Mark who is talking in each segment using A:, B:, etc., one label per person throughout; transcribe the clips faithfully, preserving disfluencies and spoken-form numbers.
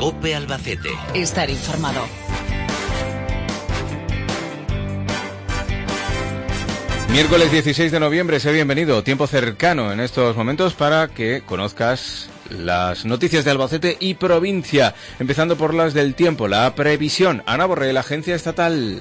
A: COPE Albacete.
B: Estar informado.
C: Miércoles dieciséis de noviembre, sé bienvenido. Tiempo cercano en estos momentos para que conozcas las noticias de Albacete y provincia. Empezando por las del tiempo, la previsión. Ana Borrell, Agencia Estatal.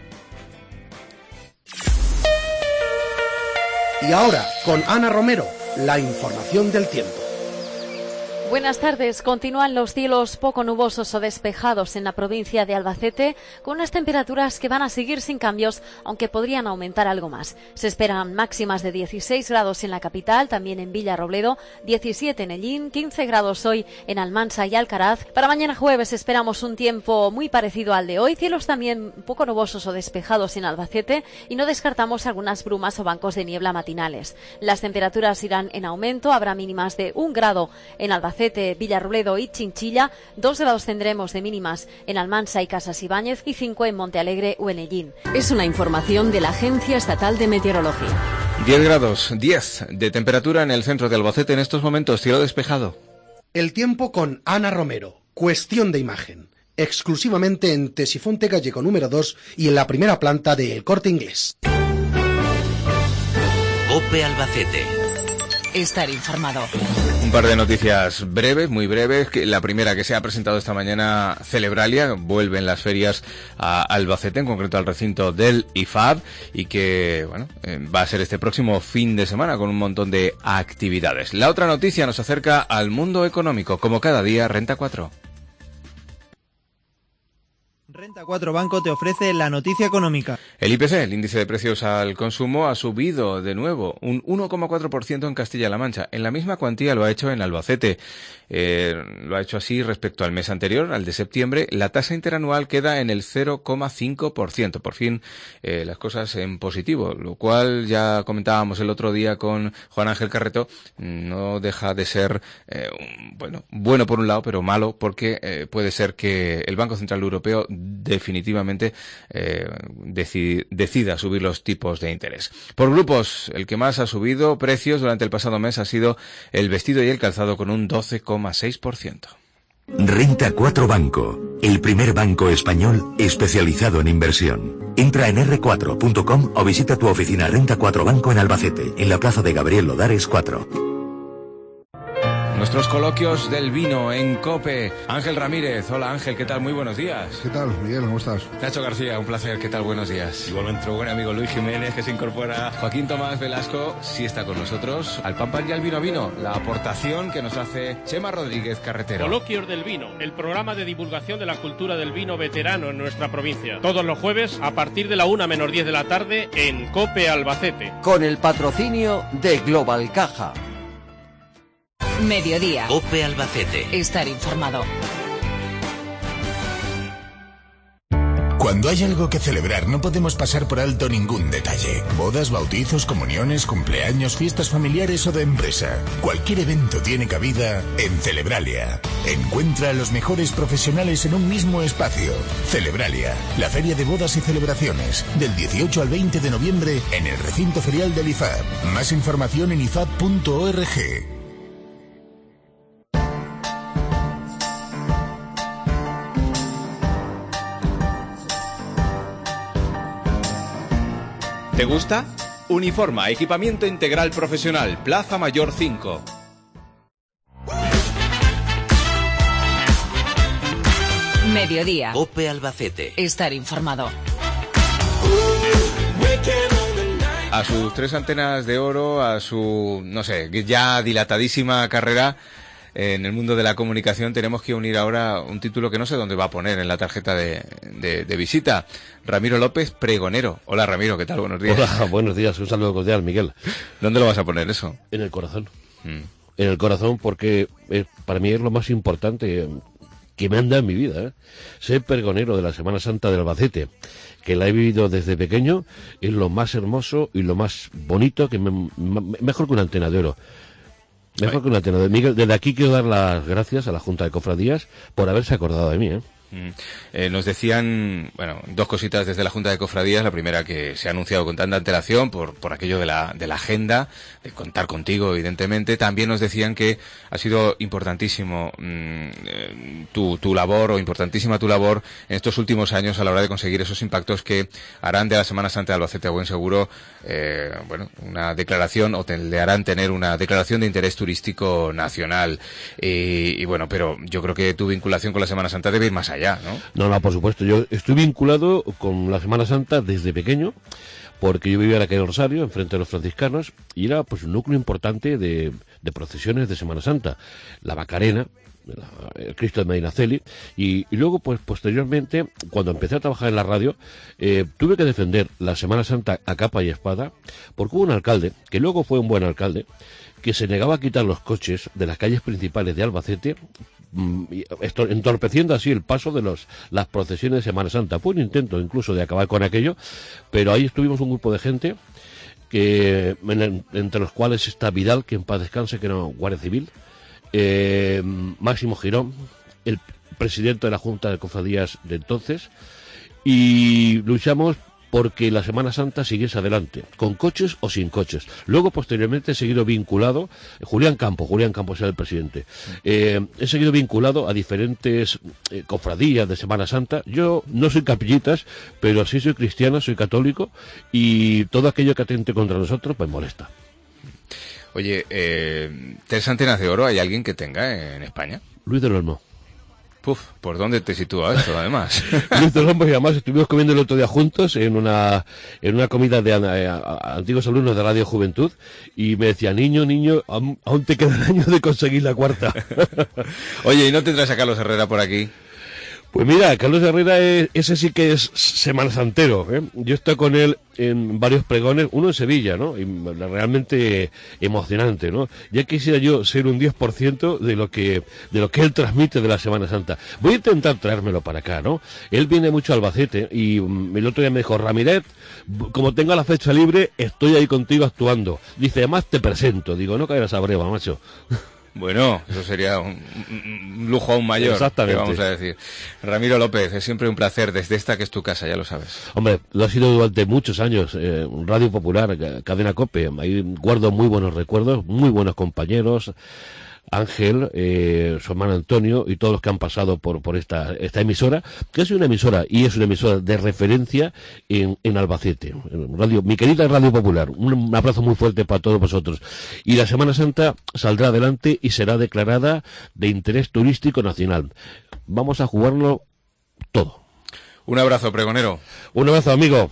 D: Y ahora, con Ana Romero, la información del tiempo.
E: Buenas tardes. Continúan los cielos poco nubosos o despejados en la provincia de Albacete, con unas temperaturas que van a seguir sin cambios, aunque podrían aumentar algo más. Se esperan máximas de dieciséis grados en la capital, también en Villarrobledo, diecisiete en Ellín, quince grados hoy en Almansa y Alcaraz. Para mañana jueves esperamos un tiempo muy parecido al de hoy, cielos también poco nubosos o despejados en Albacete, y no descartamos algunas brumas o bancos de niebla matinales. Las temperaturas irán en aumento, habrá mínimas de un grado en Albacete, Villarrobledo y Chinchilla, dos grados tendremos de mínimas en Almansa y Casas Ibáñez y cinco en Montealegre o en Ellín.
B: Es una información de la Agencia Estatal de Meteorología.
C: diez grados, diez de temperatura en el centro de Albacete en estos momentos, cielo despejado.
D: El tiempo con Ana Romero, Cuestión de Imagen, exclusivamente en Tesifonte Gallego número dos y en la primera planta de El Corte Inglés.
A: COPE Albacete.
B: Estar informado.
C: Un par de noticias breves, muy breves. La primera, que se ha presentado esta mañana, Celebralia, vuelven las ferias a Albacete, en concreto al recinto del I F A B, y que, bueno, va a ser este próximo fin de semana con un montón de actividades. La otra noticia nos acerca al mundo económico, como cada día, Renta cuatro.
F: Renta cuatro Banco te ofrece la noticia económica.
C: El I P C, el índice de precios al consumo, ha subido de nuevo un uno coma cuatro por ciento en Castilla-La Mancha. En la misma cuantía lo ha hecho en Albacete. Eh, lo ha hecho así respecto al mes anterior, al de septiembre. La tasa interanual queda en el cero coma cinco por ciento. Por fin, eh, las cosas en positivo, lo cual ya comentábamos el otro día con Juan Ángel Carreto, no deja de ser, eh, un, bueno, bueno por un lado, pero malo porque eh, puede ser que el Banco Central Europeo definitivamente eh, deci- decida subir los tipos de interés. Por grupos, el que más ha subido precios durante el pasado mes ha sido el vestido y el calzado, con un doce coma seis por ciento.
G: Renta cuatro Banco, el primer banco español especializado en inversión. Entra en erre cuatro punto com o visita tu oficina Renta cuatro Banco en Albacete, en la plaza de Gabriel Lodares cuatro.
C: Nuestros coloquios del vino en COPE. Ángel Ramírez. Hola Ángel, ¿qué tal? Muy buenos días.
H: ¿Qué tal, Miguel? ¿Cómo estás?
C: Nacho García, un placer. ¿Qué tal? Buenos días. Igualmente, nuestro buen amigo Luis Jiménez, que se incorpora. Joaquín Tomás Velasco sí está con nosotros. Al pan pan y al vino vino, la aportación que nos hace Chema Rodríguez Carretero.
I: Coloquios del vino, el programa de divulgación de la cultura del vino veterano en nuestra provincia. Todos los jueves a partir de la una menos diez de la tarde en COPE Albacete.
J: Con el patrocinio de Global Caja.
B: Mediodía.
A: COPE Albacete.
B: Estar informado.
K: Cuando hay algo que celebrar, no podemos pasar por alto ningún detalle. Bodas, bautizos, comuniones, cumpleaños, fiestas familiares o de empresa. Cualquier evento tiene cabida en Celebralia. Encuentra a los mejores profesionales en un mismo espacio. Celebralia, la feria de bodas y celebraciones, del dieciocho al veinte de noviembre en el recinto ferial del I F A B. Más información en i f a b punto org.
C: ¿Te gusta? Uniforma, equipamiento integral profesional, Plaza Mayor cinco.
B: Mediodía.
A: COPE Albacete.
B: Estar informado.
C: A sus tres antenas de oro, a su, no sé, ya dilatadísima carrera en el mundo de la comunicación, tenemos que unir ahora un título que no sé dónde va a poner en la tarjeta de, de, de visita. Ramiro López, pregonero. Hola Ramiro, ¿qué tal? Buenos días.
L: Hola, buenos días, un saludo cordial, Miguel.
C: ¿Dónde lo vas a poner eso?
L: En el corazón.
C: Mm.
L: En el corazón, porque es, para mí es lo más importante que me anda en mi vida, ¿eh? Ser pregonero de la Semana Santa del Albacete, que la he vivido desde pequeño, es lo más hermoso y lo más bonito, que me, me, mejor que una antena de oro. Mejor que una antena de Miguel. Desde aquí quiero dar las gracias a la Junta de Cofradías por haberse acordado de mí, ¿eh?
C: Mm. Eh, nos decían, bueno, dos cositas desde la Junta de Cofradías. La primera, que se ha anunciado con tanta antelación por, por aquello de la, de la agenda, de contar contigo, evidentemente. También nos decían que ha sido importantísimo mm, eh, tu, tu labor, o importantísima tu labor en estos últimos años a la hora de conseguir esos impactos que harán de la Semana Santa de Albacete a buen seguro, eh, bueno, una declaración, o te, le harán tener una declaración de interés turístico nacional. Y, y bueno, pero yo creo que tu vinculación con la Semana Santa debe ir más allá. Allá, ¿no?
L: No, no, por supuesto. Yo estoy vinculado con la Semana Santa desde pequeño, porque yo vivía en la calle Rosario, enfrente de los franciscanos, y era pues un núcleo importante de, de procesiones de Semana Santa. La Macarena, la, el Cristo de Medinaceli, y, y luego, pues posteriormente, cuando empecé a trabajar en la radio, eh, tuve que defender la Semana Santa a capa y espada, porque hubo un alcalde, que luego fue un buen alcalde, que se negaba a quitar los coches de las calles principales de Albacete, esto, entorpeciendo así el paso de los, las procesiones de Semana Santa. Fue un intento incluso de acabar con aquello, pero ahí estuvimos un grupo de gente, que en, entre los cuales está Vidal, que en paz descanse, que era guardia civil, eh, Máximo Girón, el presidente de la Junta de Cofradías de entonces, y luchamos porque la Semana Santa siguiese adelante, con coches o sin coches. Luego, posteriormente, he seguido vinculado, Julián Campos, Julián Campos era el presidente, eh, he seguido vinculado a diferentes eh, cofradías de Semana Santa. Yo no soy capillitas, pero sí soy cristiano, soy católico, y todo aquello que atente contra nosotros, pues molesta.
C: Oye, eh, ¿tres antenas de oro hay alguien que tenga en España?
L: Luis del Olmo.
C: Puf, ¿por dónde te sitúa esto, además?
L: Luis del Olmo, y además estuvimos comiendo el otro día juntos en una en una comida de eh, antiguos alumnos de Radio Juventud, y me decía, niño, niño, aún, aún te queda el año de conseguir la cuarta.
C: Oye, ¿y no te traes a Carlos Herrera por aquí?
L: Pues mira, Carlos Herrera, es, ese sí que es semana santero, ¿eh? Yo estoy con él en varios pregones, uno en Sevilla, ¿no? Y realmente emocionante, ¿no? Ya quisiera yo ser un diez por ciento de lo que de lo que él transmite de la Semana Santa. Voy a intentar traérmelo para acá, ¿no? Él viene mucho a Albacete, y el otro día me dijo, Ramírez, como tenga la fecha libre, estoy ahí contigo actuando. Dice, además te presento. Digo, no caerás a breva, macho.
C: Bueno, eso sería un, un lujo aún mayor.
L: Exactamente.
C: Vamos a decir. Ramiro López, es siempre un placer desde esta que es tu casa, ya lo sabes.
L: Hombre, lo ha sido durante muchos años. Eh, Radio Popular, Cadena COPE. Ahí guardo muy buenos recuerdos, muy buenos compañeros. Ángel, eh, su hermano Antonio, y todos los que han pasado por por esta esta emisora, que es una emisora, y es una emisora de referencia en, en Albacete, en radio, mi querida Radio Popular. Un, un abrazo muy fuerte para todos vosotros. Y la Semana Santa saldrá adelante y será declarada de interés turístico nacional. Vamos a jugarlo todo.
C: Un abrazo, pregonero.
L: Un abrazo, amigo.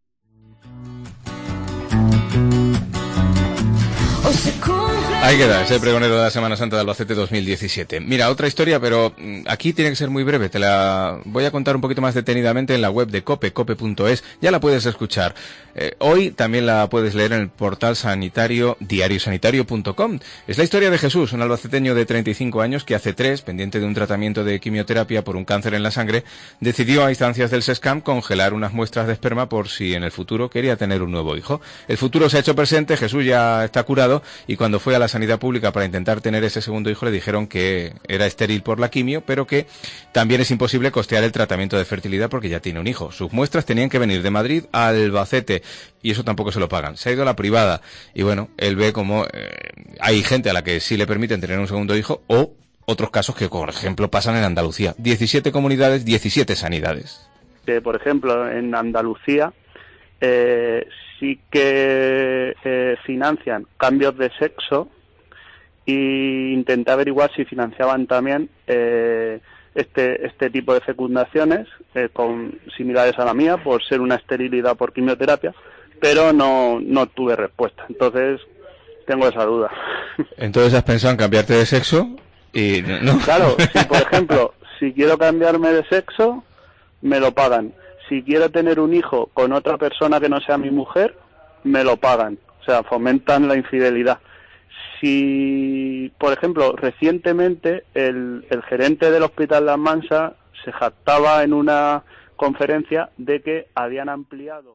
C: Ahí queda, ese pregonero de la Semana Santa de Albacete dos mil diecisiete. Mira, otra historia, pero aquí tiene que ser muy breve. Te la voy a contar un poquito más detenidamente en la web de COPE, cope punto es. Ya la puedes escuchar. Eh, hoy también la puedes leer en el portal sanitario diario sanitario punto com. Es la historia de Jesús, un albaceteño de treinta y cinco años que hace tres, pendiente de un tratamiento de quimioterapia por un cáncer en la sangre, decidió a instancias del SESCAM congelar unas muestras de esperma por si en el futuro quería tener un nuevo hijo. El futuro se ha hecho presente, Jesús ya está curado, y cuando fue a la sanidad pública para intentar tener ese segundo hijo le dijeron que era estéril por la quimio, pero que también es imposible costear el tratamiento de fertilidad porque ya tiene un hijo. Sus muestras tenían que venir de Madrid a Albacete y eso tampoco se lo pagan. Se ha ido a la privada y bueno, él ve como eh, hay gente a la que sí le permiten tener un segundo hijo, o otros casos que, por ejemplo, pasan en Andalucía. diecisiete comunidades, diecisiete sanidades.
H: Que, por ejemplo, en Andalucía eh, sí que eh, financian cambios de sexo, y intenté averiguar si financiaban también eh, este este tipo de fecundaciones eh, con similares a la mía, por ser una esterilidad por quimioterapia, pero no no tuve respuesta. Entonces tengo esa duda.
C: Entonces has pensado en cambiarte de sexo y no.
H: Claro, si por ejemplo, si quiero cambiarme de sexo, me lo pagan. Si quiero tener un hijo con otra persona que no sea mi mujer, me lo pagan. O sea, fomentan la infidelidad. Si, por ejemplo, recientemente el, el gerente del Hospital Las Mansas se jactaba en una conferencia de que habían ampliado